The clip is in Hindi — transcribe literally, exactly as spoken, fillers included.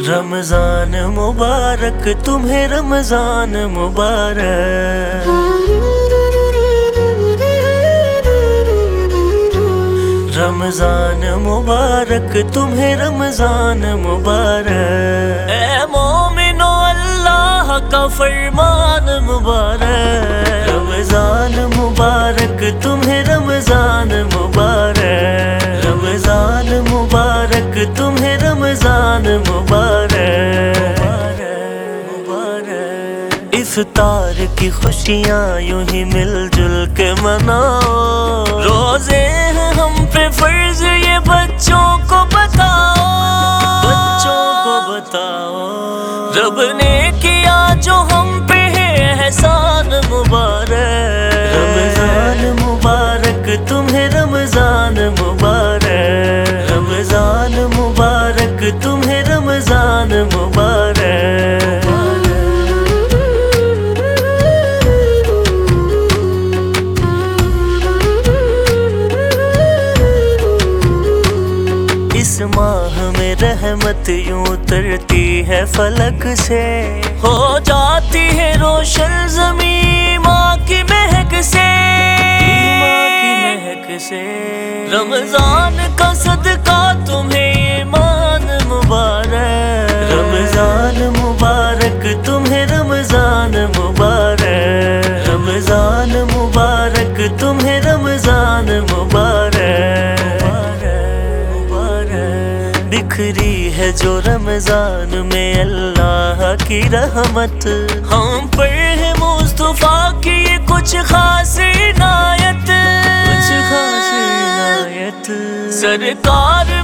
रमजान मुबारक तुम्हें रमजान मुबारक। रमजान मुबारक तुम्हें रमजान मुबारक। ए मोमिनो अल्लाह का फरमान मुबारक। रमजान मुबारक तुम्हें रमजान मुबारक। रमजान मुबारक तुम्हें रमजान मुबारक। मुबारक इफ्तार की खुशियाँ यूं ही मिलजुल के मनाओ। रोजे हैं हम पे फर्ज ये बच्चों को बताओ। बच्चों को बताओ रब ने किया जो हम पे है एहसान मुबारक। रमजान मुबारक तुम्हें रमजान मुबारक। रमजान मुबारक तुम्हें रमजान मुबारक। इस माह में रहमत यूं उतरती है फलक से। हो जाती है रोशन ज़मीं माँ की महक से। माँ की महक से रमजान का सदका तुम्हें ईमान मुबारक। रमजान मुबारक तुम्हें रमजान मुबारक। रमजान मुबारक तुम्हें रमजान मुबारक। बिखरी है जो रमजान में अल्लाह की रहमत। हम पर है मुस्तफा की ये कुछ खास इनायत। कुछ खास इनायत सरकार